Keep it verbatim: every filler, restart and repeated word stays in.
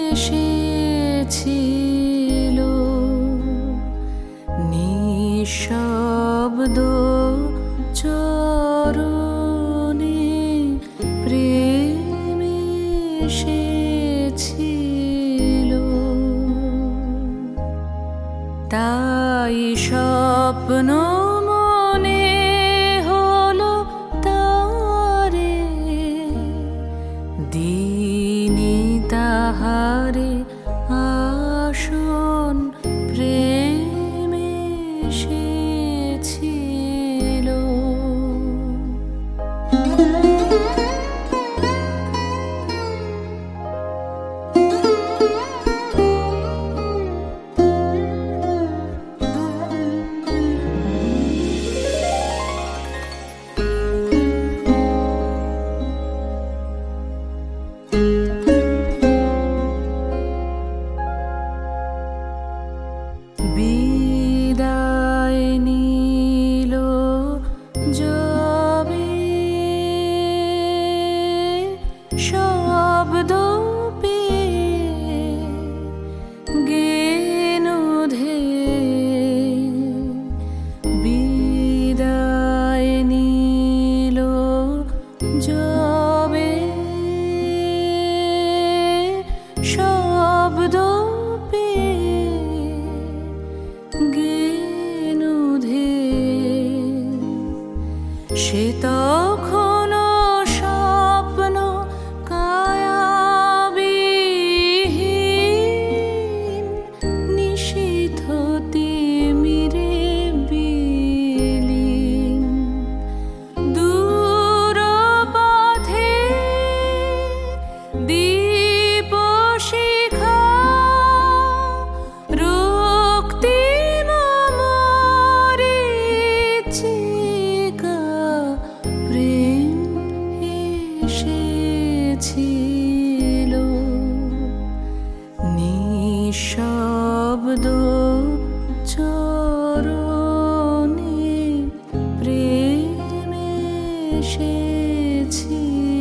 এসেছিল নিঃশব্দ চরণে প্রেম এসেছিল। তাই স্বপ্ন মনে হলো তারে, দিনি তাহারে আসন প্রেম এসেছিল। বিদায় নিল যবে শব্দ পেয়ে গেনুধে, বিদায় নিল যবে শব্দ গেনুধে, সে তখন স্বপ্ন কায়াবিহীন, নিশীথ তিমিরে বিলীন। দূর পথে দীপ শিখা ছিল নিঃশব্দ চরণে প্রেম এসেছিল।